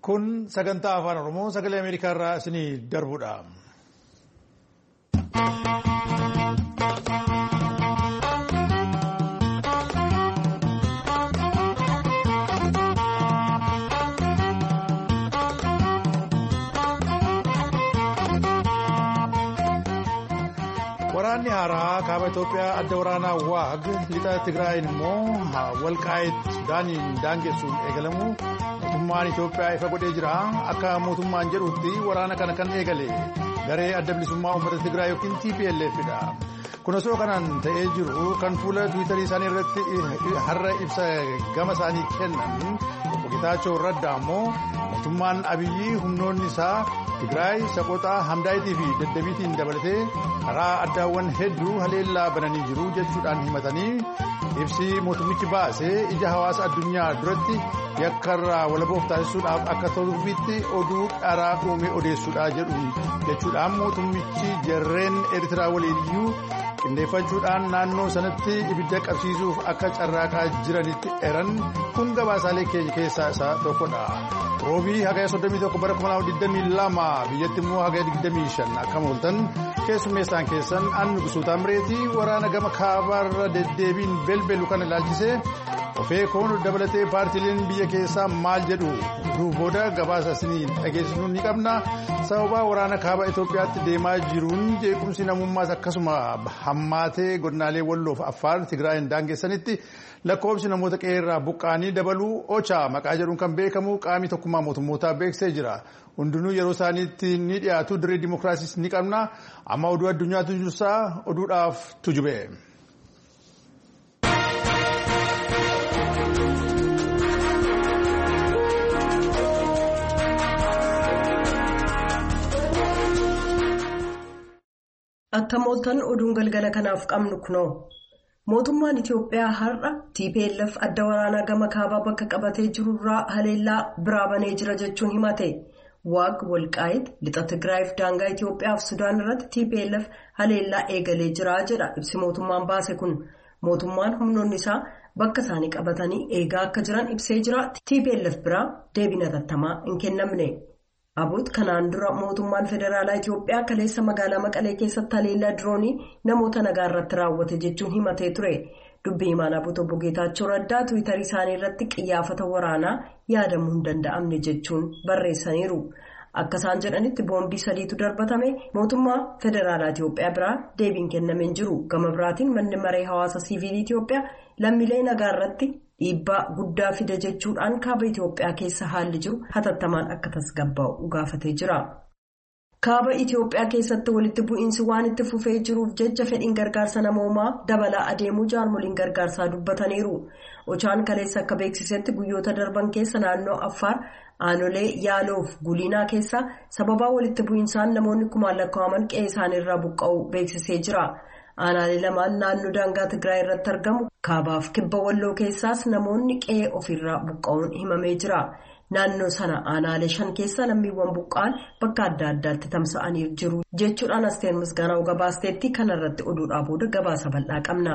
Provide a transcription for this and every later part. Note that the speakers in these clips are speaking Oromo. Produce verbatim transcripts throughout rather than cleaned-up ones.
Kun sagantaa afaan Oromoo sagalee Ameerikaa irraa isinii darbudha. Waraanni haaraa kaaba Itoophiyaa adda waraanaa Waag lixa Tigraayin immoo Walqaayit Sudaaniin daangessuun eegalamu mootummaan Itoophiyaa ifa godhee jira. Akka mootummaan jedhutti waraana kana kan eegale garee adda bilisummaa uummata Tigraay yookiin T P L F dha. Kun osoo kanaan ta'ee jiru kan fuula Tiwiitarii isaanii irratti har'a ibsa gama isaanii kennan obbo Getaachoo Raddaa immoo mootummaan Abiyyi humnoonni isaa Tigraay Saqooxaa Hamdaayitii fi Daddabiitiin dabalatee karaa addaawwan hedduu haleellaa bananii jiru jechuudhaan himatanii ibsi mootummichi baasee ija hawaasa addunyaa duratti yakkarraa walaboof taasisuudhaaf akka toluufitti oduu dharaa uume odeessuudha jedhu jechuudhaan mootummichi jarreen Eertiraa waliiniyyuu qindeeffachuudhaan naannoo sanatti ibidda qabsiisuuf akka carraaqaa jiranitti eran kun gabaasaalee keenya keessaa isa tokkodha. Roobii hagaya soddomii tokko bara kuma lama digdamii lama biyyatti immoo hagaya digdamii shan akka mooltan keessummeessaan keessan Annu Gusuutaa Mireetii waraana gama kaabaarra deddeebiin belbelu kana ilaalchisee ofee koon dabalatee paartiileen biyya keessaa maal jedhu oduu booda gabaasa isinii dhageessisuu ni qabna. Sababa waraana kaaba Itoophiyaatti deemaa jiruun jeequmsi namummaas akkasuma hammaatee godinaalee Walloof Affaar Tigraayin daangessanitti lakkoofsi namoota qeerraa buqqaanii dabaluu Ocha maqaa jedhuun kan beekamu qaamni tokkummaa mootummootaa beeksisee jira. Hundinuu yeroo isaaniitti ni dhiyaatu dirree dimookiraasiis ni qabna. Amma oduu addunyaatu jirsaa oduudhaaf tujube. Akka mooltan oduun galgala kanaaf qabnu kunoo mootummaan Itoophiyaa har'a T P L F adda waraanaa gama kaabaa bakka qabatee jirurraa haleellaa biraa banee jira jechuun himate. Waag Walqaayit lixa Tigraayiif daangaa Itoophiyaaf Sudaan irratti T P L F haleellaa eegalee jira jedha ibsi mootummaan baase kun. Mootummaan humnoonni isaa bakka isaanii qabatanii eegaa akka jiran ibsee jira. T P L F biraa deebii hatattamaa hin kennamne. Abut kanaan dura mootummaan federaalaa Itoophiyaa kaleessa magaalaa Maqalee keessatti haleellaa diroonii namoota nagaa irratti raawwate jechuun himatee ture. Dubbii himaan Abut obbo Getaachoo Raddaa Tiwiitarii isaanii irratti qiyyaafata waraanaa yaadamuu hin danda'amne jechuun barreessaniiru. Akka isaan jedhanitti boombii sadiitu darbatame mootummaa federaalaa Itoophiyaa biraa deebiin kennameen jiru. Gama biraatiin manni maree hawaasa siivilii Itoophiyaa lammiilee nagaa irratti dhiibbaa guddaa fida jechuudhaan kaaba Itoophiyaa keessa haalli jiru hatattamaan akka tasgabbaa'u gaafatee jira. Kaaba Itoophiyaa keessatti walitti bu'iinsi waan itti fufee jiruuf jecha fedhiin gargaarsa namoomaa dabalaa adeemuu jaarmoliin gargaarsaa dubbataniiru. Ochaan kaleessa akka beeksisetti guyyoota darban keessa naannoo Affaar Aanolee Yaaloof Guliinaa keessa sababaa walitti bu'iinsaan namoonni kumaan lakkaa'aman qe'ee isaaniirraa buqqa'uu beeksisee jira. Aanaalee lamaan naannoo daangaa Tigraay irratti argamu kaabaaf kibba Walloo keessaas namoonni qe'ee ofirraa buqqa'uun himamee jira. Naannoo sana aanaalee shan keessa lammiiwwan buqqa'an bakka adda addaatti tamsa'anii jiru jechuudhaan Asteer Misgaanaa gabaasteetti kanarratti oduudhaa booda gabaasa bal'aa qabna.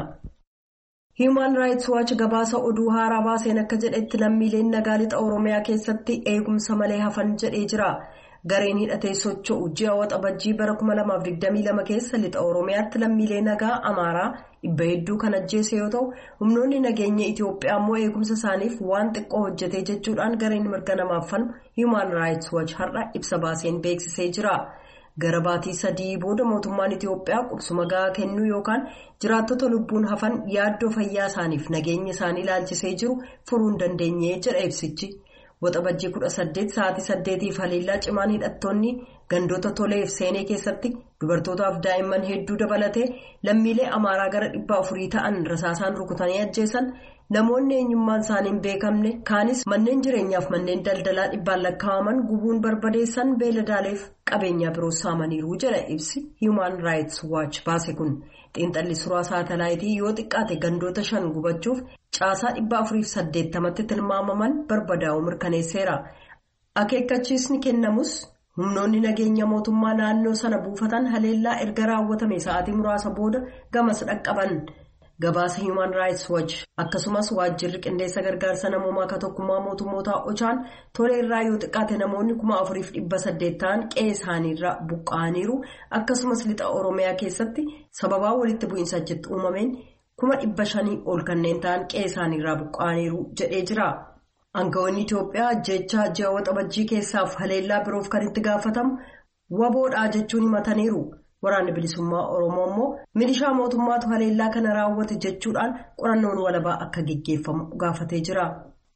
Human Rights Watch gabaasa oduu haaraa baaseen akka jedhetti lammiileen nagaa lixa Oromiyaa keessatti eegumsa malee hafan jedhee jira. Gareen hidhatee socho'u ji'a waxabajjii bara kuma lamaaf digdamii lama keessa lixa Oromiyaatti lammiilee nagaa Amaaraa dhibba hedduu kan ajjeese yoo ta'u humnoonni nageenya Itoophiyaa immoo eegumsa isaaniif waan xiqqoo hojjetee jechuudhaan gareen mirga namaaf falmu Human Rights Watch har'a ibsa baaseen beeksisee jira. Gara baatii sadii booda mootummaan Itoophiyaa qubsuma gahaa kennuu yookaan jiraattota lubbuun hafan yaaddoo fayyaa isaaniif nageenya isaanii ilaalchisee jiru furuu hin dandeenye jedha ibsichi. Waxabajjii kudha saddeet sa'aatii saddeetiif haleellaa cimaan hidhattoonni gandoota toleef seenee keessatti dubartootaaf daa'imman hedduu dabalatee lammiilee Amaaraa gara dhibba afurii ta'an rasaasaan rukutanii ajjeesan namoonni eenyummaan isaanii hin beekamne kaanis manneen jireenyaaf manneen daldalaa dhibbaan lakkaa'aman gubuun barbadeessan beeladaaleef qabeenyaa biroo saamaniiru jedha ibsi Human Rights Watch baase kun. Xiinxalli suuraa saatalaayitii yoo xiqqaate gandoota shan gubachuuf caasaa dhibba afuriif saddeettamatti tilmaamaman barbadaa'uu mirkaneesseera. Akeekkachiisni kennamus humnoonni nageenya mootummaa naannoo sana buufatan haleellaa erga raawwatame sa'aatii muraasa booda gamas dhaqqaban. gabaasa Human Rights Watch akkasumas waajjirri qindeessa gargaarsa namoomaa ka tokkummaa mootummootaa ochaan toleerraa yoo xiqqaate namoonni kuma afuriif dhibba saddeet ta'an qe'ee isaaniirraa buqqa'aniiru akkasumas lixa Oromiyaa keessatti sababaa walitti bu'iinsa achitti uumameen kuma dhibba shanii ol kanneen ta'an qe'ee isaaniirraa buqqa'aniiru jedhee jira. Aangawoonni Itoophiyaa ajjeechaa ji'a waxabajjii keessaaf haleellaa biroof kan itti gaafatamu waboodhaa jechuun himataniiru. Waraanni bilisummaa Oromoo immoo milishaa mootummaatu haleellaa kana raawwate jechuudhaan qorannoon walabaa akka gaggeeffamu gaafatee jira.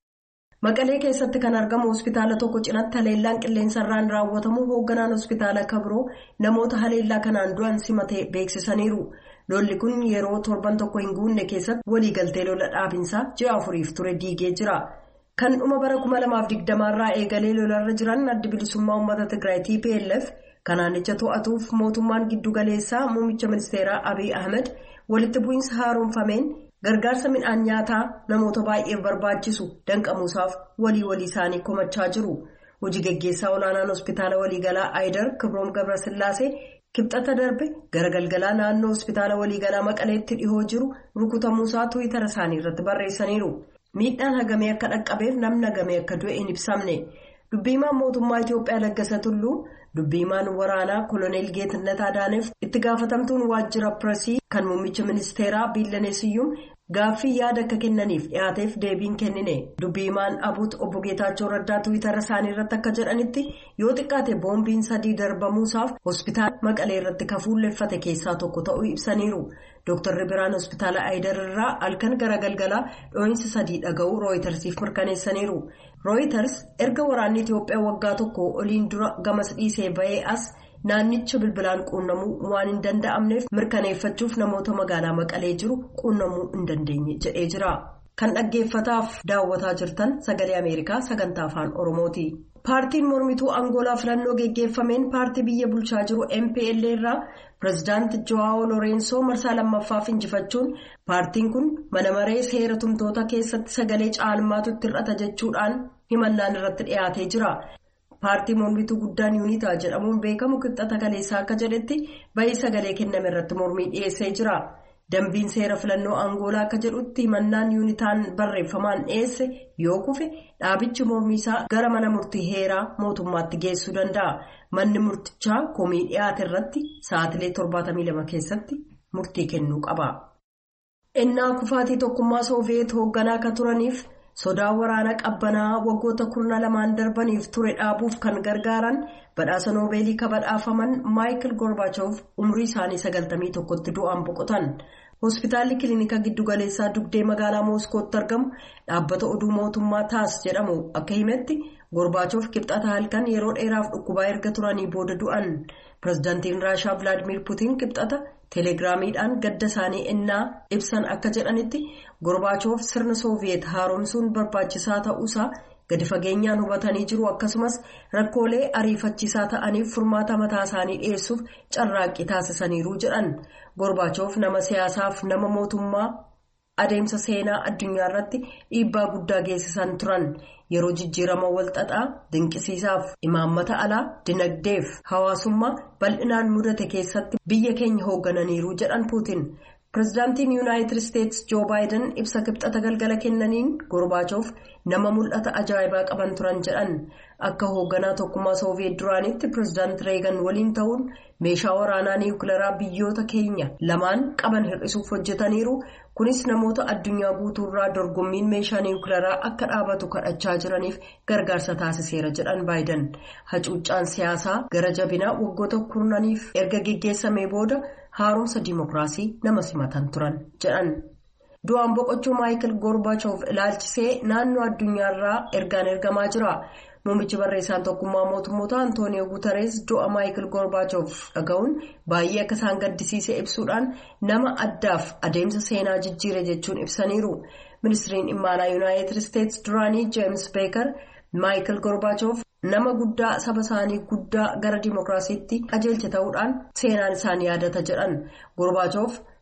Maqalee keessatti kan argamu hospitaala tokko cinaatti haleellaan qilleensarraan raawwatamu hoogganaan hospitaala kabiroo namoota haleellaa kanaan du'an simatee beeksisaniiru. Lolli kun yeroo torban tokko hin guunne keessatti waliigaltee lola dhaabinsaa ji'a afuriif ture diigee jira. Kan dhuma bara kuma lamaaf digdamaarraa eegalee lolarra jiran addi bilisummaa uummata Tigraay T P L F kanaanicha to'atuuf mootummaan giddu galeessaa muummicha ministeeraa Abiy Ahmed walitti bu'iinsa haaromfameen gargaarsa midhaan nyaataa namoota baay'eef barbaachisu danqamuusaaf walii walii isaanii komachaa jiru. Hojii gaggeessaa olaanaan hospitaala waliigalaa Aayidar Kibroom Gabrasillaasee kibxata darbe gara galgalaa naannoo hospitaala waliigalaa Maqaleetti dhihoo jiru rukutamuusaa Tiwiitara isaanii irratti barreessaniiru. Miidhaan hagamee akka dhaqqabeef namni hagamee akka du'e hin ibsamne. Dubbiimaan mootummaa Itoophiyaa Laggasa Tulluu dubbiimaan waraanaa Koloneel Geetnet Adaaneef itti gaafatamtuun waajjira pireesii kan muummicha ministeeraa Biillanee Siyyuum gaaffii yaada akka kennaniif dhiyaateef deebiin kennine. Dubbiimaan Abuut obbo Geetaachoo Raddaa Tiwiitara isaanii irratti akka jedhanitti yoo xiqqaate boombiin sadii darbamuusaaf hospitaala Maqalee irratti kafuulleeffate keessaa tokko ta'uu ibsaniiru. Dooktarri biraan hospitaala Aayidar irraa halkan gara galgalaa dhoohinsa sadii dhaga'uu Rooyitersiif mirkaneessaniiru. Rooyiters erga waraanni Itoophiyaa waggaa tokko oliin dura gamas dhiisee ba'ee as naannicha bilbilaan quunnamuu waan hin danda'amneef mirkaneeffachuuf namoota magaalaa Maqalee jiru quunnamuu hin dandeenye jedhee jira. Kan dhaggeeffataaf daawwataa jirtan sagalee Ameerikaa sagantaa afaan Oromooti. Paartiin mormituu Angoolaa filannoo geggeeffameen paartii biyya bulchaa jiru M P L irraa pireezidaanti Joao Lorenzo marsaa lammaffaaf injifachuun paartiin kun mana maree seera tumtoota keessatti sagalee caalmaatu itti hir'ata jechuudhaan himannaan irratti dhiyaatee jira. Paartii mormituu guddaan yuunitaa jedhamuun beekamu qixxata kaleessaa akka jedhetti bahii sagalee kenname irratti mormii dhiyeessee jira. Dambiin seera filannoo Angoolaa akka jedhutti himannaan yuunitaan barreeffamaan dhiyeesse yoo kufe dhaabichi mormiisaa gara mana murtii heeraa mootummaatti geessuu danda'a. Manni murtichaa komii dhiyaate irratti sa'aatilee torbaatamii lama keessatti murtii kennuu qaba. Innaa kufaatii tokkummaa Sooviyeet hoogganaa akka turaniif sodaa waraana qabbanaa waggoota kurna lamaan darbaniif ture dhaabuuf kan gargaaran badhaasa noobeelii kabadhaafaman Maayikil Gorbaachof umrii isaanii sagaltamii tokkotti du'aan boqotan. Hospitaalli kilinika giddugaleessaa dugdee magaalaa Mooskootti argamu dhaabbata oduu mootummaa taas jedhamu akka himetti Gorbaachof kibxata halkan yeroo dheeraaf dhukkubaa erga turanii booda du'an. Pireezidaantiin Raashaa Vilaadimiir Puutiin kibxata teeleegiraamiidhaan gadda isaanii innaa ibsan akka jedhanitti Gorbaachof sirna Sooviyeet haaromsuun barbaachisaa ta'uusaa gadi fageenyaan hubatanii jiru akkasumas rakkoolee ariifachiisaa ta'aniif furmaata mataa isaanii dhiyeessuuf carraaqqii taasisaniiru jedhan. Gorbaachof nama siyaasaaf nama mootummaa adeemsa seenaa addunyaa irratti dhiibbaa guddaa geessisan turan. Yeroo jijjiirama walxaxaa dinqisiisaaf imaammata alaa dinagdeef hawaasummaa bal'inaan mudate keessatti biyya keenya hooggananiiru jedhan Puutiin. Pireezidaantiin Yuunaayitid Isteetsi Joo Baayiden ibsa kibxata galgala kennaniin Gorbaachof nama mul'ata ajaa'ibaa qaban turan jedhan. Akka hoogganaa tokkummaa Sooviyeet duraanitti pireezidaanti Reegan waliin ta'uun meeshaa waraanaa niwukileeraa biyyoota keenya lamaan qaban hir'isuuf hojjetaniiru. Kunis namoota addunyaa guutuurraa dorgommiin meeshaa niwukileeraa akka dhaabatu kadhachaa jiraniif gargaarsa taasiseera jedhan Baayiden. Hacuuccaan siyaasaa gara jabinaa waggoota kurnaniif erga geggeessamee booda haaromsa diimokiraasii nama simatan turan jedhan. Du'aan boqochuu Maayikil Gorbaachof ilaalchisee naannoo addunyaarraa ergaan ergamaa jira. Muummichi barreessaan tokkummaa mootummoota Antooniyoo Guutarees du'a Maayikil Gorbaachof dhaga'uun baay'ee akka isaan gaddisiise ibsuudhaan nama addaaf adeemsa seenaa jijjiire jechuun ibsaniiru. Ministiriin dhimma alaa Yuunaayitid Isteetsi duraanii Jeems Beekar Maayikil Gorbaachof nama guddaa saba isaanii guddaa gara diimokiraasiitti qajeelche ta'uudhaan seenaan isaanii yaadata jedhan. Gorbaachof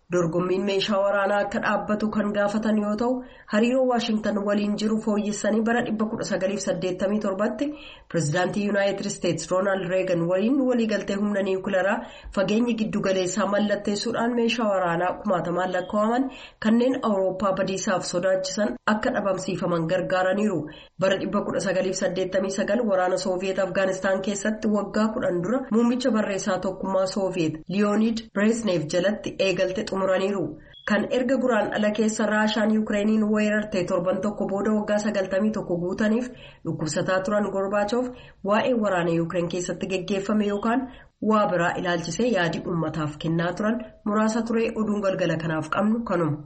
dorgommiin meeshaa waraanaa akka dhaabbatu kan gaafatan yoo ta'u hariiroo Waashingtan waliin jiru fooyyessanii bara dhibba kudha sagaliif saddeettamii torbatti pireezidaantii Yuunaayitid Isteetsi Roonaald Reegan waliin waliigaltee humna niwukilaraa fageenyi giddugaleessaa mallatteessuudhaan meeshaa waraanaa kumaatamaan lakkaa'aman kanneen Awurooppaa badiisaaf sodaachisan akka dhabamsiifaman gargaaraniiru. Bara dhibba kudha sagaliif saddeettamii sagal waraana Sooviyeet Afgaanistaan keessatti waggaa kudhan dura muummicha barreessaa tokkummaa Sooviyeet Liyoonid Bireezhnev jalatti eegalte xumuraniiru. Kan erga guraan ala keessa Raashaan Yukireeniin weerartee torban tokko booda waggaa sagaltamii tokko guutaniif dhukkubsataa turan Gorbaachof waa'ee waraana Yukireen keessatti geggeeffame yookaan waa biraa ilaalchisee yaadii uummataaf kennaa turan muraasa ture. Oduun galgala kanaaf qabnu kanuma.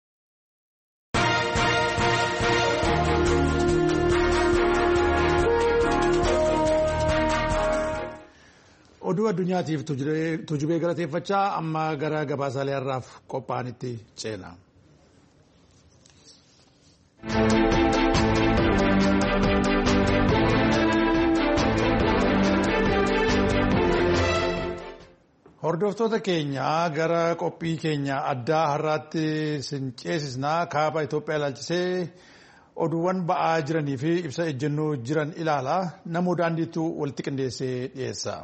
Oduu addunyaatiif tujubee galateeffachaa amma gara gabaasaalee har'aaf qophaa'anitti ceena. Hordoftoota keenya gara qophii keenya addaa har'aatti sin ceesisnaa kaaba Itoophiyaa ilaalchisee oduuwwan ba'aa jiranii fi ibsa ejjennoo jiran ilaala. Namoo daandiitu walitti qindeessee dhiyeessa.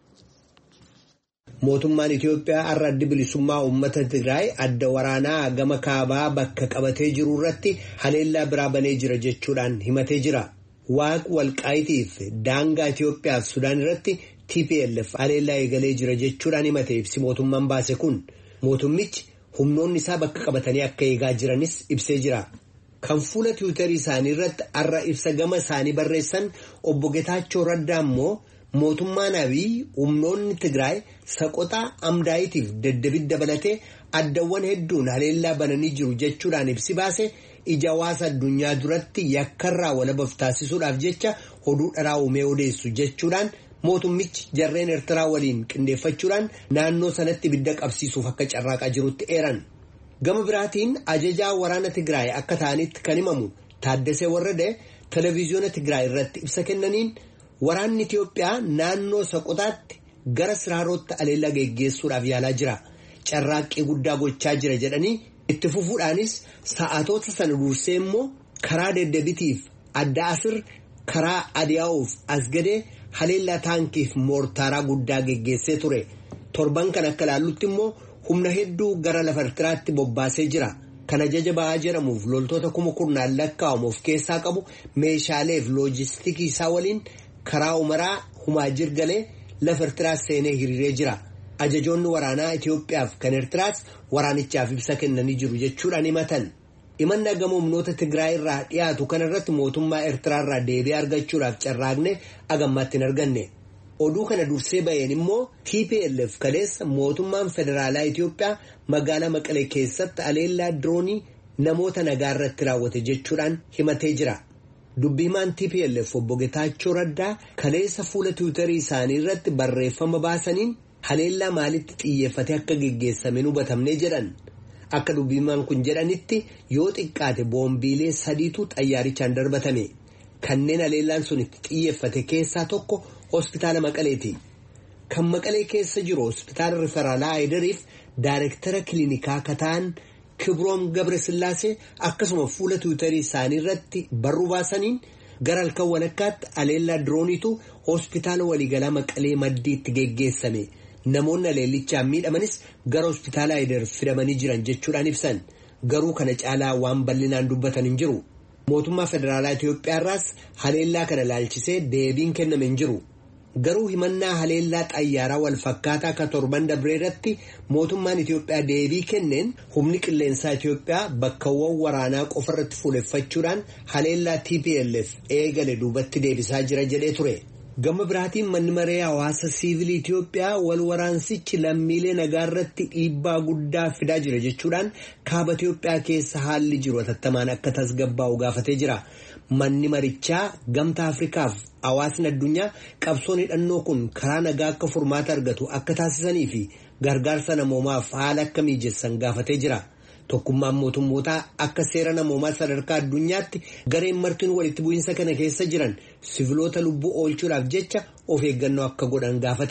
Mootummaan Itoophiyaa har'a adda bilisummaa uummata Tigraay adda waraanaa gama kaabaa bakka qabatee jiru irratti haleellaa biraa banee jira jechuudhaan himatee jira. Waaq Walqaayitiif daangaa Itoophiyaa fi Sudaan irratti T P L F haleellaa eegalee jira jechuudhaan himatee ibsi mootummaan baase kun mootummichi humnoonni isaa bakka qabatanii akka eegaa jiranis ibsee jira. Kan fuula tiwiitarii isaanii irratti har'a ibsa gama isaanii barreessan obbo Getaachoo Raddaa immoo mootummaan Abiy humnoonni Tigraay Saqotaa Amdaayitiif Deddebit dabalatee addawwan hedduun haleellaa bananii jiru jechuudhaan ibsi baase ija hawaasa addunyaa duratti yakkarraa walabaf taasisuudhaaf jecha oduu dharaa uumee odeessu jechuudhaan mootummichi jarreen Eertiraa waliin qindeeffachuudhaan naannoo sanatti ibidda qabsiisuuf akka carraaqaa jirutti eeran. Gama biraatiin ajajaa waraana Tigraay akka ta'anitti kan himamu Taaddasee Warradee televiziyoona Tigraay irratti ibsa kennaniin waraanni Itoophiyaa naannoo Saqotaatti gara Siraarootti haleellaa geggeessuudhaaf yaalaa jira. Carraaqqii guddaa gochaa jira jedhanii itti fufuudhaanis sa'aatoota sana dursee immoo karaa Deddebitiif adda asir karaa Adiyaa'uuf Asgadee haleellaa taankiif moortaaraa guddaa geggeessee ture. Torban kan akka ilaallutti immoo humna hedduu gara lafa Eertiraatti bobbaasee jira. Kan ajaja ba'aa jedhamuuf loltoota kuma kurnaan lakkaa'amu of keessaa qabu meeshaalee fi loojistikii isaa waliin karaa umaraa humaa jirgalee lafa Eertiraas seenee hiriiree jira. Ajajoonni waraanaa Itoophiyaaf kan Eertiraas waraanichaaf ibsa kennanii jiru jechuudhaan himatan. Himannaa gama humnoota Tigraay irraa dhiyaatu kanarratti mootummaa Eertiraa irraa deebii argachuudhaaf carraaqne agammaatti hin arganne. Oduu kana dursee ba'een immoo T P L F kaleessa mootummaan federaalaa Itoophiyaa magaalaa Maqalee keessatti haleellaa diroonii namoota nagaa irratti raawwate jechuudhaan himatee jira. Dubbiimaan T P L F obbo Getaachoo Raddaa kaleessa fuula tiwiitarii isaanii irratti barreeffama baasaniin haleellaa maalitti xiyyeeffate akka geggeessame hubatamne jedhan. Akka dubbiimaan kun jedhanitti yoo xiqqaate boombiilee sadiitu xayyaarichaan darbatame. Kanneen haleellaan sun itti xiyyeeffate keessaa tokko hospitaala Maqaleeti. Kan Maqalee keessa jiru hospitaala Riferaalaa Aayidariif daayirektara kiliinikaa kataan Kibroom Gabresillaasee akkasuma fuula tiwiitarii isaanii irratti barruu baasaniin gara halkan walakkaatti haleellaa dirooniitu hospitaala waliigalaa Maqalee maddiitti geggeessame. Namoonni haleellichaan miidhamanis gara hospitaala Aayidar fidamanii jiran jechuudhaan ibsan. Garuu kana caalaa waan bal'inaan dubbatan hin jiru. Mootummaa federaalaa Itoophiyaa irraas haleellaa kana ilaalchisee deebiin kenname hin jiru. Garuu himannaa haleellaa xayyaaraa wal fakkaataa akka torban dabree irratti mootummaan Itoophiyaa deebii kenneen humni qilleensaa Itoophiyaa bakkawwan waraanaa qofa irratti fuuleffachuudhaan haleellaa T P L F eegale duubatti deebisaa jira jedhee ture. Gama biraatiin manni maree hawaasa siivilii Itoophiyaa wal waraansichi lammiilee nagaa irratti dhiibbaa guddaa fidaa jira jechuudhaan kaaba Itoophiyaa keessa haalli jiru hatattamaan akka tasgabbaa'u gaafatee jira. Manni marichaa gamtaa Afrikaaf hawaasni addunyaa qabsoon hidhannoo kun karaa nagaa akka furmaata argatu akka taasisanii fi gargaarsa namoomaaf haala akka mijessan gaafatee jira. Tokkummaan mootummootaa akka seera namoomaa sadarkaa addunyaatti gareen martiin walitti bu'iinsa kana keessa jiran siviloota lubbuu oolchuudhaaf jecha of eeggannoo akka godhan gaafatee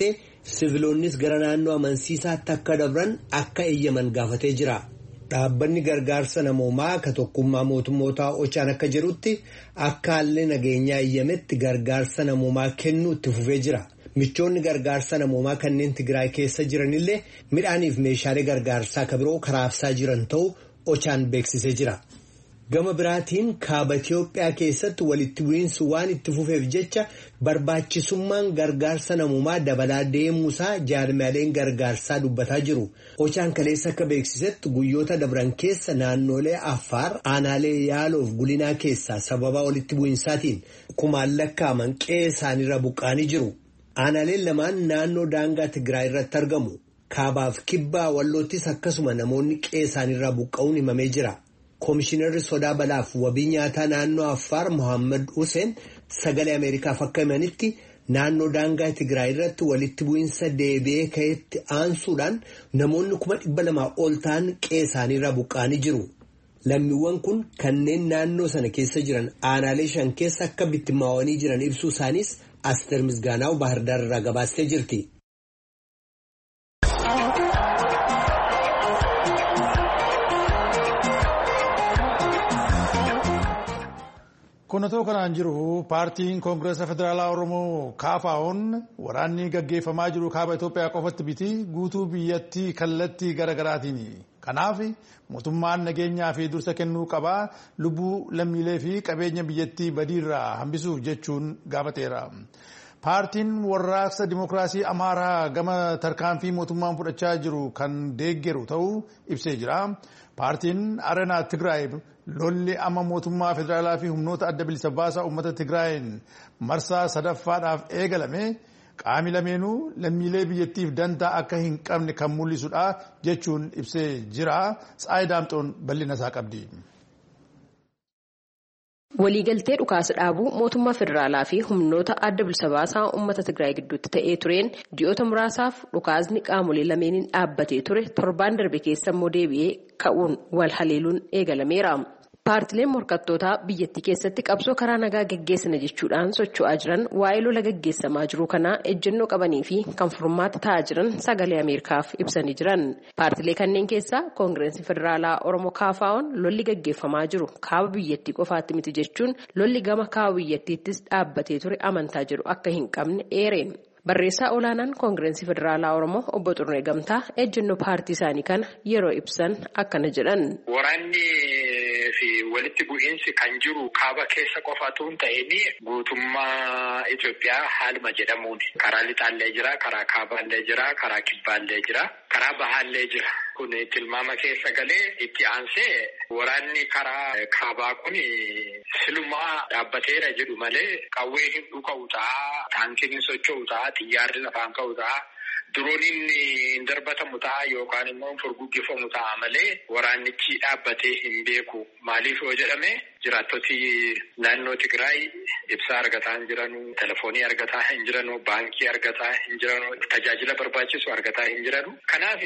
Siviloonnis gara naannoo amansiisaatti akka dabran akka eeyyaman gaafatee jira. Dhaabbanni gargaarsa namoomaa ka tokkummaa mootummootaa Ochaan akka jedhutti akka haalli nageenyaa eeyyametti gargaarsa namoomaa kennuu itti fufee jira. Michoonni gargaarsa namoomaa kanneen Tigraay keessa jiranillee midhaaniif meeshaalee gargaarsaa ka biroo karaabsaa jiran ta'uu Ochaan beeksisee jira. Gama biraatiin kaaba Itiyoophiyaa keessatti walitti bu'iinsi waan itti fufeef jecha barbaachisummaan gargaarsa namoomaa dabalaa deemuusaa jaarmiyaaleen gargaarsaa dubbataa jiru. Ochaan kaleessa akka beeksisetti guyyoota dabran keessa naannolee Affaar, aanaalee Yaaloof Gulinaa keessaa sababa walitti bu'iinsaatiin kumaan lakkaa'aman qe'ee isaaniirra buqqaanii jiru. Aanaaleen lamaan naannoo daangaa Tigraay irratti argamu. Kaabaaf kibbaa Walloottis akkasuma namoonni qe'ee isaaniirra buqqa'uun himamee jira. Koomishinarri sodaa balaaf wabii nyaataa naannoo Affaar Mohaammed Hussein sagalee Ameerikaaf akka himanitti naannoo daangaa Tigraay irratti walitti bu'iinsa deebi'ee ka'etti aansuudhaan namoonni kuma dhibba lamaa ol ta'an qe'ee isaaniirra buqqaanii jiru. Lammiiwwan kun kanneen naannoo sana keessa jiran aanaalee shan keessa akka bittimmaawanii jiran ibsuu isaanis Asteer Misgaanaaw Baahirdaar irraa gabaastee jirti. Kunatoo kanaan jiru paartiin Koongireesa Federaalaa Oromoo Kaafaa'oon waraanni gaggeeffamaa jiru kaaba Itoophiyaa qofatti biti guutuu biyyattii kallattii garaagaraatiin. Kanaaf mootummaan nageenyaa fi dursa kennuu qabaa lubbuu lammiilee fi qabeenya biyyattii badiirraa hambisuuf jechuun gaafateera. Paartiin warraaqsa Dimookiraasii Amaaraa gama tarkaanfii mootummaan fudhachaa jiru kan deeggeru ta'uu ibsee jira. Paartiin Areenaa Tigraay lolli amma mootummaa federaalaa fi humnoota adda bilisa baasaa uummata Tigraayin marsaa sadaffaadhaaf eegalame qaami lameenuu lammiilee biyyattiif dantaa akka hin qabne kan mul'isudha jechuun ibsee jira. Tsaayi Daamxoon bal'ina isaa qabdi. Waliigaltee dhukaasa dhaabuu mootummaa federaalaa fi humnoota adda bilisa baasaa uummata Tigraay gidduutti ta'ee tureen ji'oota muraasaaf dhukaasni qaamolee lameeniin dhaabbatee ture torbaan darbe keessa immoo deebi'ee ka'uun wal haleeluun eegalameera. Paartileen morkattootaa biyyattii keessatti qabsoo karaa nagaa gaggeessina jechuudhaan socho'aa jiran waa'ee lola gaggeessamaa jiru kanaa ejjennoo qabanii fi kan furmaata ta'aa jiran sagalee Ameerikaaf ibsanii jiran. Paartilee kanneen keessaa Koongireensi Federaalaa Oromoo Kaafaa'oon lolli gaggeeffamaa jiru kaaba biyyattii qofaatti miti jechuun lolli gama kaaba biyyattiittis dhaabbatee ture amantaa jedhu akka hin qabne eereen. Barreessaa olaanaan Koongireensi Federaalaa Oromoo obbo Xurnee Gamtaa ejjennoo paartii isaanii kana yeroo ibsan akkana jedhan. Waraanni fi walitti bu'iinsi kan jiru kaaba keessa qofaatu hin ta'in guutummaa Itoophiyaa haaluma jedhamuun karaa lixaallee jira, karaa kaabaallee jira, karaa kibbaallee jira, karaa bahaallee jira. Kun tilmaama keessa galee itti aansee waraanni karaa kaabaa kun silumaa dhaabbateera jedhu malee qawwee hin dhuka'u ta'a, taankiin hin socho'u ta'a, xiyyaarri lafaan ka'u ta'a, dirooniin hin darbatamu ta'a yookaan immoo furguggifamu ta'a malee waraannichi dhaabbatee hin beeku. Maaliif yoo jedhame jiraattoti naannoo Tigraay ibsaa argataa hin jiranu, telefoonii argataa hin jiranu, baankii argataa hin jiranu, tajaajila barbaachisu argataa hin jiranu. Kanaaf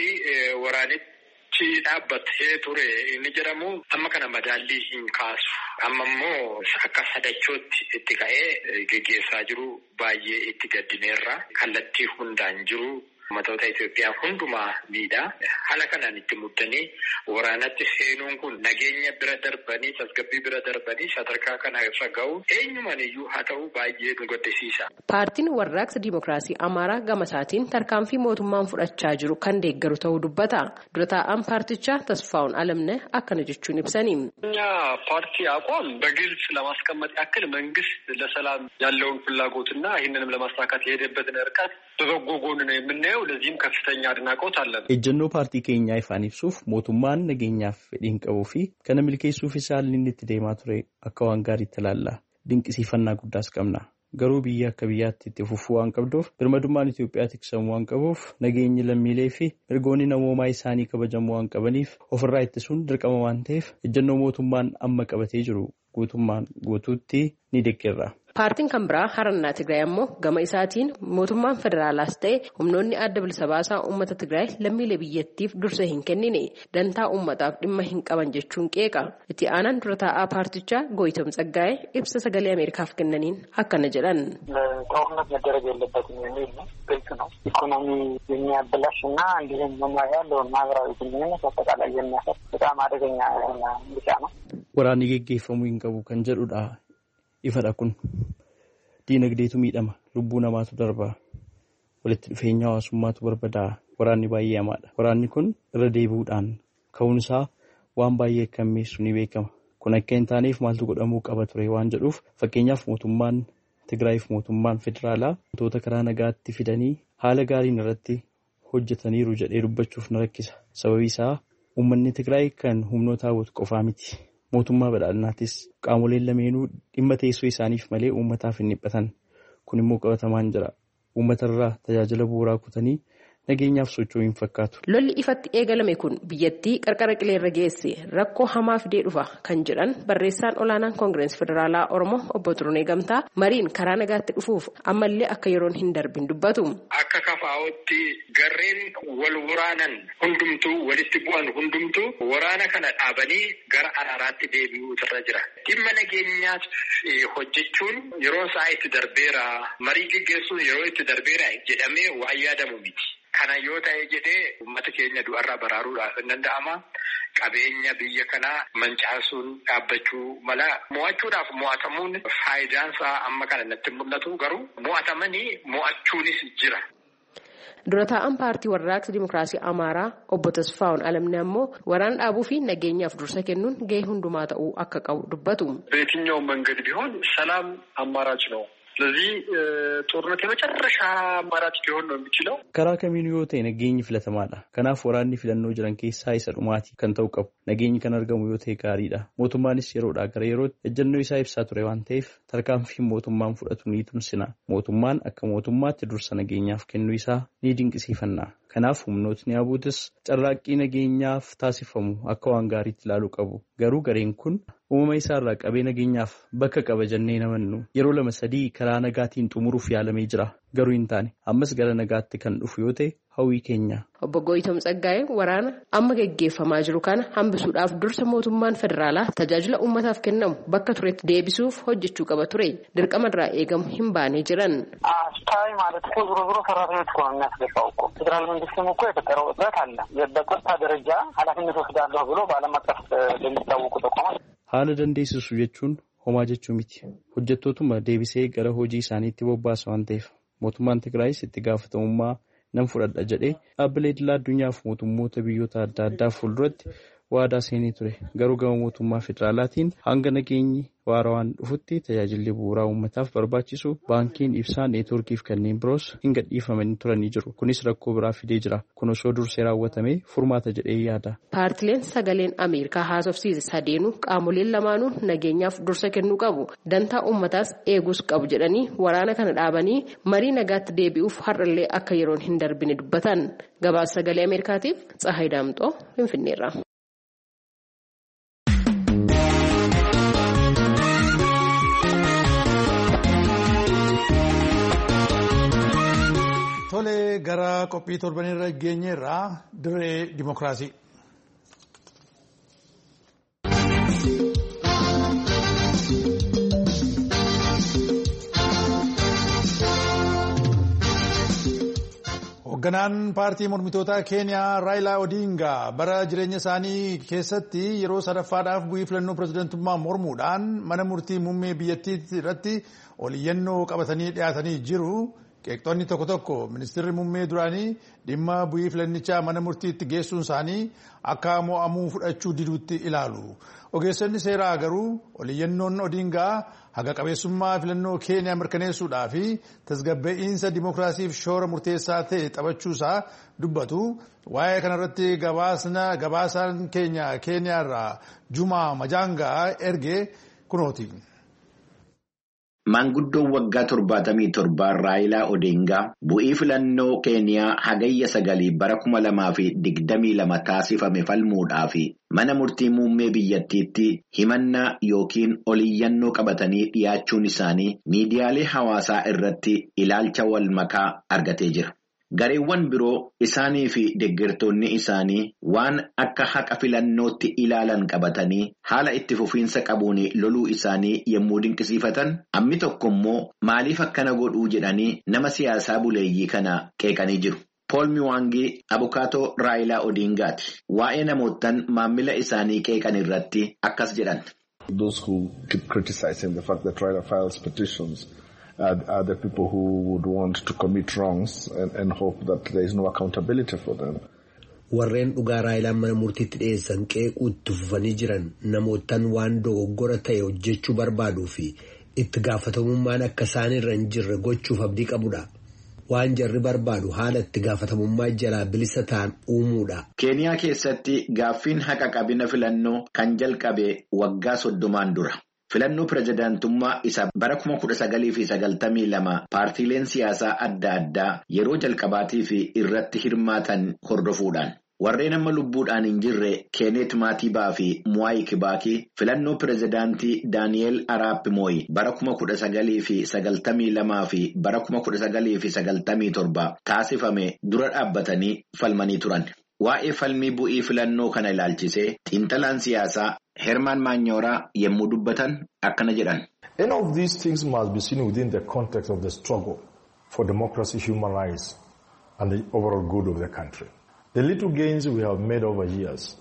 waraanichi dhaabbatee ture inni jedhamu amma kana madaallii hin kaasu. Amma immoo akka sadachootti itti ka'ee geggeessaa jiru baay'ee itti gaddineerra. Kallattii hundaan jiru. Ummatoota Itoophiyaa hundumaa miidhaa. Haala kanaan itti muddanii waraanatti seenuun kun nageenya bira darbanii tasgabbii bira darbanii sadarkaa kana irra ga'u eenyumaan iyyuu haa ta'u baay'ee nu gaddisiisa. Paartiin warraaqsa Dimookiraasii Amaaraa gama isaatiin tarkaanfii mootummaan fudhachaa jiru kan deeggaru ta'uu dubbata. Dura taa'aan paartichaa Tasfaa'un Alamne akkana jechuun ibsanii. እኛ ፓርቲ አቋም በግልጽ ለማስቀመጥ ያክል መንግስት ለሰላም ያለውን ፍላጎትና ይህንንም ለማሳካት የሄደበትን ርቀት በበጎ ጎን ነው የምናየው። ለዚህም ከፍተኛ አድናቆት አለን። ejjennoo paartii keenyaa ifaan ibsuuf mootummaan nageenyaaf fedhiin qabuu fi kana milkeessuuf isaan inni itti deemaa ture akka waan gaariitti ilaalla. Dinqisiifannaa guddaas qabna. Garuu biyya akka biyyaatti itti fufuu waan qabduuf birmadummaan Itoophiyaa tiksamuu waan qabuuf nageenyi lammiilee fi mirgoonni namoomaa isaanii kabajamuu waan qabaniif ofirraa ittisuun dirqama waan ta'eef ejjennoo mootummaan amma qabatee jiru guutummaan guutuutti ni deeggarra. Paartiin kan biraa Harannaa Tigraay ammoo gama isaatiin mootummaan federaalaas ta'e humnoonni adda bilisa baasaa uummata Tigraay lammiilee biyyattiif dursa hin kennine dantaa uummataaf dhimma hin qaban jechuun qeeqa. Itti aanaan dura taa'aa paartichaa Gooyitom Tsaggaayee ibsa sagalee Ameerikaaf kennaniin akkana jedhan. ጦርነት መደረግ የለበትም የሚል ነው። ግልጽ ነው። ኢኮኖሚ የሚያበላሽና እንዲሁም ያለውን ማህበራዊ ግንኙነት አጠቃላይ የሚያፈርስ በጣም አደገኛ የሆነ ምርጫ ነው። ወራኒ ገገፈሙ ይንቀቡ ከንጀዱዳ ይፈዳኩን ዲነግዴቱ ሚደማ ልቡ ነማቱ ደርባ ወለት ፌኛው አሱማቱ በርበዳ ወራኒ ባየማዳ ወራኒ ኩን ረዴቡዳን ከውንሳ ዋን ባየ ከሚሱኒ ቤከማ ኩነከንታኒፍ ማልቱ ጎደሙ ቀበቱሬ ዋን ጀዱፍ ፈቀኛፍ ሞቱማን Tigraayiif mootummaan federaalaa wantoota karaa nagaatti fidanii haala gaariin irratti hojjetaniiru jedhee dubbachuuf na rakkisa. Sababii isaa uummanni Tigraay kan humnoota hawwatu qofaa miti. Mootummaa badhaadhinaatis qaamoleen lameenuu dhimma teessoo isaaniif malee uummataaf hin dhiphatan. Kun immoo qabatamaan jira. Uummatarraa tajaajila bu'uuraa kutanii nageenyaaf socho'uu hin fakkaatu. Lolli ifatti eegalame kun biyyattii qarqara qileerra geesse rakkoo hamaa fidee dhufa kan jedhan barreessaan olaanaan koongireesii federaalaa Oromoo obbo Turunee Gamtaa mariin karaa nagaatti dhufuuf ammallee akka yeroon hin darbin dubbatu. Akka kafaa'ootti garreen wal waraanan hundumtuu walitti bu'an hundumtuu waraana kana dhaabanii gara araaraatti deebi'uutu irra jira. Dhimma nageenyaaf hojjechuun yeroo isaa itti darbeera marii gaggeessuun yeroo itti darbeera jedhamee waa yaadamu miti. Kana yoo ta'e jedhee uummata keenya du'arraa baraaruudhaaf hin danda'ama. Qabeenya biyya kanaa mancaasuun dhaabbachuu mala. Mo'achuudhaaf mo'atamuun faayidaan isaa amma kana natti mul'atu garuu mo'atamanii mo'achuunis jira. Dura taa'an paartii warraaqsa Dimookiraasii Amaaraa obbo Tasfaa'un Alamni ammoo waraana dhaabuu fi nageenyaaf dursa kennuun gahee hundumaa ta'uu akka qabu dubbatu. በየትኛውም መንገድ ቢሆን ሰላም አማራጭ ነው። ስለዚህ ጦርነት የመጨረሻ አማራጭ ሊሆን ነው የሚችለው። karaa kamiinuu yoo ta'e nageenyi filatamaadha. Kanaaf waraanni filannoo jiran keessaa isa dhumaati kan ta'u qabu. Nageenyi kan argamu yoo ta'e gaariidha. Mootummaanis yeroodhaa gara yerootti ejjennoo isaa ibsaa ture waan ta'eef tarkaanfii mootummaan fudhatu ni tumsina. Mootummaan akka mootummaatti dursa nageenyaaf kennuu isaa ni dinqisiifanna. Kanaaf humnootni abuutis carraaqqii nageenyaaf taasifamu akka waan gaariitti ilaaluu qabu. Garuu gareen kun uumama isaarraa qabee nageenyaaf bakka qaba jennee namannu yeroo lama sadii karaa nagaatiin xumuruuf yaalamee jira. Garuu hin taane ammas gara nagaatti kan dhufu yoo ta'e hawwii keenya. Obbo Gooyitom Tsaggaayee waraana amma gaggeeffamaa jiru kana hambisuudhaaf dursa mootummaan federaalaa tajaajila uummataaf kennamu bakka turetti deebisuuf hojjechuu qaba ture. Dirqama irraa eegamu hin baanee jiran. አስታይ ማለት እኮ ዞሮ ዞሮ ሰራተኞች እኮ ነው የሚያስገባው እኮ ፌደራል መንግስትም እኮ የተቀረው እጥረት አለ። በቆታ ደረጃ ኃላፊነት ወስዳለሁ ብሎ በዓለም አቀፍ ለሚታወቁ ተቋማት haala dandeessisu jechuun homaa jechuu miti. Hojjettootuma deebisee gara hojii isaaniitti bobbaasa waan ta'eef mootummaan Tigraayis itti gaafatamummaa nan fudhadha jedhee dhaabbilee idil addunyaaf mootummoota biyyoota adda addaa fuulduratti waadaa seenee ture. Garuu gama mootummaa federaalaatiin hanga nageenyi waarawaan dhufutti tajaajilli bu'uuraa uummataaf barbaachisu baankiin ibsaa neetwoorkiif kanneen biroos hin gadhiifamanii turanii jiru. Kunis rakkoo biraa fidee jira. Kun osoo dursee raawwatamee furmaata jedhee yaada. Paartileen sagaleen Ameerikaa haasofsiise sadeenuu qaamoleen lamaanuu nageenyaaf dursa kennuu qabu. Dantaa uummataas eeguus qabu jedhanii waraana kana dhaabanii marii nagaatti deebi'uuf har'allee akka yeroon hin darbine dubbatan. Gabaasa sagalee Ameerikaatiif Tsahaay Daamxoo Finfinneerra. Tole gara qophii torbanirra geenyeerraa dirree dimookiraasii. Hoogganaan paartii mormitootaa Keeniyaa Raayilaa Odingaa bara jireenya isaanii keessatti yeroo sadaffaadhaaf bu'ii filannoo pirezidantummaa mormuudhaan mana murtii muummee biyyattii irratti oliyyannoo qabatanii dhiyaatanii jiru. Qeeqxoonni tokko tokko ministeerri muummee duraanii dhimma bu'ii filannichaa mana murtiitti geessuun isaanii akka mo'amuu fudhachuu diduutti ilaalu. Ogeessonni seeraa garuu oliyyannoon Odingaa haga qabeessummaa filannoo Keeniyaa mirkaneessuudhaa fi tasgabbe'iinsa dimookiraasiif shoora murteessaa ta'e taphachuusaa dubbatu. Waa'ee kanarratti gabaasaan keenya Keeniyaarraa Jumaa Majaangaa erge kunooti. maanguddoon waggaa torbaatamii torbaa Raayilaa Odingaa bu'ii filannoo Keeniyaa hagayya sagalii bara kuma lamaa fi digdamii lama taasifame falmuudhaaf mana murtii muummee biyyattiitti himannaa yookiin oliyyannoo qabatanii dhiyaachuun isaanii miidiyaalee hawaasaa irratti ilaalcha wal makaa argatee jira. Gareewwan biroo isaanii fi deeggartoonni isaanii waan akka haqa filannootti ilaalan qabatanii haala itti fufiinsa qabuun loluu isaanii yommuu dinqisiifatan, ammi tokko immoo maaliif akkana godhuu jedhanii nama siyaasaa buleeyyii kana qeeqanii jiru. Paul Miwangi abukaatoo Raayilaa Odingaati. Waa'ee namootaan maamila isaanii qeeqan irratti akkas jedhan. Those who keep criticizing the fact that Raila files petitions Are, are the people who would want to commit wrongs and, and hope that there is no accountability for them. Warreen dhugaa Raayilaan mana murtiitti dhiyeessan qeequu itti fufanii jiran namootaan waan dogoggora ta'e hojjechuu barbaaduu fi itti gaafatamummaan akka isaan irra hin jirre gochuuf abdii qabudha. Waan jarri barbaadu haala itti gaafatamummaa jalaa bilisa ta'an uumuudha. Keeniyaa keessatti gaaffiin haqa qabina filannoo kan jalqabe waggaa soddomaan dura. Filannoo pirezidaantummaa isa bara kuma kudha sagalii fi sagaltamii lama paartiileen siyaasaa adda addaa yeroo jalqabaatii fi irratti hirmaatan hordofuudhaan. Warreen amma lubbuudhaan hin jirre Keenet Maatibaa fi Mwai Kibaki filannoo pirezidaantii Daani'eel Araap Mooyi bara kuma kudha sagalii fi sagaltamii lamaa fi bara kuma kudha sagalii fi sagaltamii torba taasifame dura dhaabbatanii falmanii turan. Waa'ee falmii bu'ii filannoo kana ilaalchisee xiinxalaan siyaasaa Herman Manyoraa yommuu dubbatan akkana jedhan. Any of these things must be seen within the context of the struggle for democracy, human rights and the overall good of the country. The little gains we have made over years.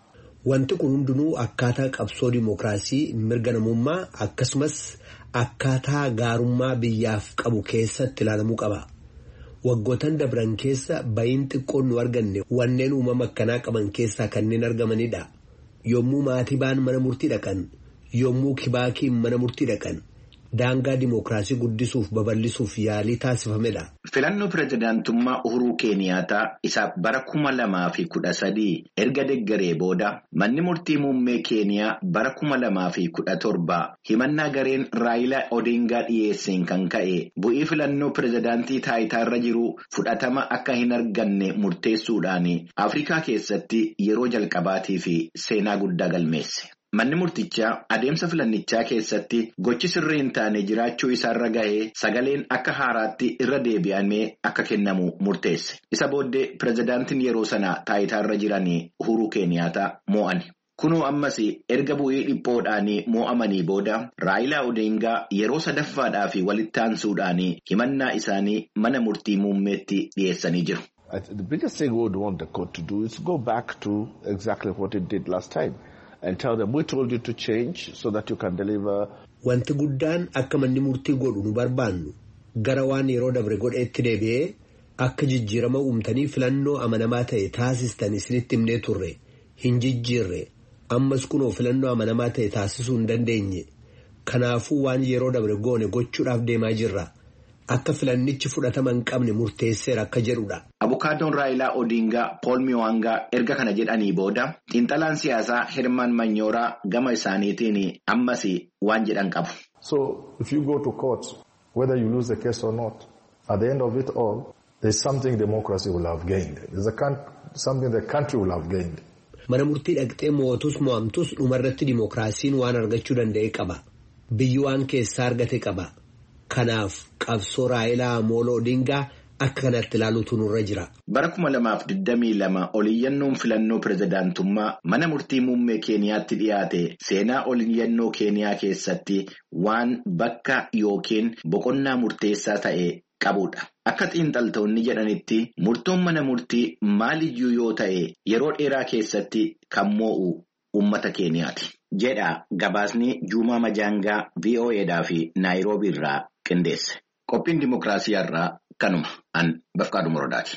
Wanti kun hundinuu akkaataa qabsoo dimookiraasii mirga namummaa akkasumas akkaataa gaarummaa biyyaaf qabu keessatti ilaalamuu qaba. Waggootan dabran keessa bayin xiqqoon nu arganne wanneen uumama akkanaa qaban keessaa kanneen argamanidha. Yommuu Maatibaan mana murtii dhaqan, yommuu Kibaakiin mana murtii dhaqan, daangaa dimookiraasii guddisuuf babal'isuuf yaalii taasifamedha. Filannoo pirezidaantummaa Uhuruu Keeniyaataa isa bara kuma lamaa fi kudha sadii erga deeggaree booda manni murtii muummee Keeniyaa bara kuma lamaa fi kudha torbaa himannaa gareen Raayilaa Odingaa dhiyeesseen kan ka'e bu'ii filannoo pirezidaantii taayitaarra jiru fudhatama akka hin arganne murteessuudhaan Afrikaa keessatti yeroo jalqabaatii fi seenaa guddaa galmeesse. Manni murtichaa adeemsa filannichaa keessatti gochi sirrii hin taane jiraachuu isaarra gahee sagaleen akka haaraatti irra deebi'amee akka kennamu murteesse. Isa booddee pirezidaantiin yeroo sana taayitaarra jiranii Uhuruu Keeniyaataa moo'ani. Kunoo ammas erga bu'ii dhiphoodhaan moo'amanii booda Raayilaa Odingaa yeroo sadaffaadhaa fi walitti aansuudhaan himannaa isaanii mana murtii muummeetti dhiyeessanii jiru. The biggest thing we would want the court to do is go back to exactly what it did last time. And tell them we told you to change so that you can deliver. Wanti guddaan akka manni murtii godhu nu barbaannu gara waan yeroo dabre godheetti deebi'ee akka jijjiirama uumtanii filannoo amanamaa ta'e taasistan isinitti himnee turre hin jijjiirre ammas kunoo filannoo amanamaa ta'e taasisuu hin dandeenye kanaafuu waan yeroo dabre goone gochuudhaaf deemaa jirra. Akka filannichi fudhatama hin qabne murteesseera akka jedhudha. Abukaatoon Raayilaa Odingaa Paul Miwangaa erga kana jedhanii booda xiinxalaan siyaasaa Herman Manyoraa gama isaaniitiin ammas waan jedhan qabu. So if you go to court, whether you lose the case or not, at the end of it all, there's something democracy will have gained. There's a something the country will have gained. Mana murtii dhaqxee moo'atus moo'amtus dhumarratti dimookiraasiin waan argachuu danda'e qaba. Biyyi waan keessaa argate qaba. Kanaaf qabsoo Raayilaa Amolo Odingaa akka kanatti ilaaluutu nurra jira. Bara kuma lamaaf digdamii lama oliyyannoon filannoo pirezidaantummaa mana murtii muummee Keeniyaatti dhiyaate seenaa oliyyannoo Keeniyaa keessatti waan bakka yookiin boqonnaa murteessaa ta'e qabudha. Akka xiinxaltoonni jedhanitti murtoon mana murtii maaliyyuu yoo ta'e yeroo dheeraa keessatti kan moo'u uummata Keeniyaati. Jedha gabaasni Juumaa Majaangaa V O Eedhaa fi Naayiroobii irraa qindeesse. Qophiin dimookiraasii irraa kanuma an Bafqaaduu Morodaati.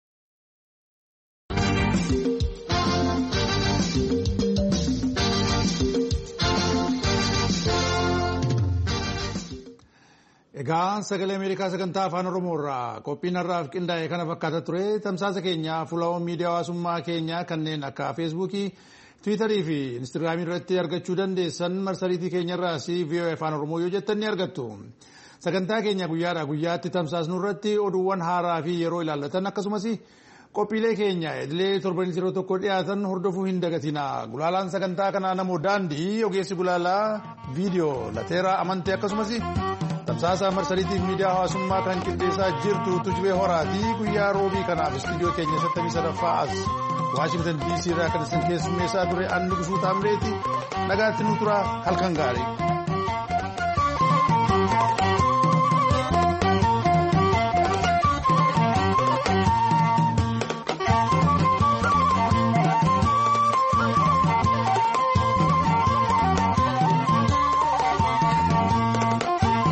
Egaa sagalee Ameerikaa sagantaa afaan Oromoo irraa qophiin har'aaf qindaa'e kana fakkaata ture. Tamsaasa keenya fuula miidiyaa hawaasummaa keenyaa kanneen akka Feesbuukii, tiwiitarii fi instaagiraamii irratti argachuu dandeessan marsariitii keenyarraas V O A afaan oromoo yoo jettan ni argattu. Sagantaa keenya guyyaadhaa guyyaatti tamsaasnu irratti oduuwwan haaraa fi yeroo ilaallatan akkasumas qophiilee keenya idilee torbanii yeroo tokko dhiyaatan hordofuu hin dagatina. Gulaalaan sagantaa kanaa namoo daandii ogeessi gulaalaa viidiyoo lateeraa amantee akkasumas tamsaasa marsariitiif miidiyaa hawaasummaa kan qindeessaa jirtu tujubee horaatii guyyaa roobii kanaaf istiidiyoo keenya sagaltamii sadaffaa as Waashingtan D C irraa kan isin keessummeessaa ture Anni Gusuu Taamreeti nagaatti nu tura halkan gaarii.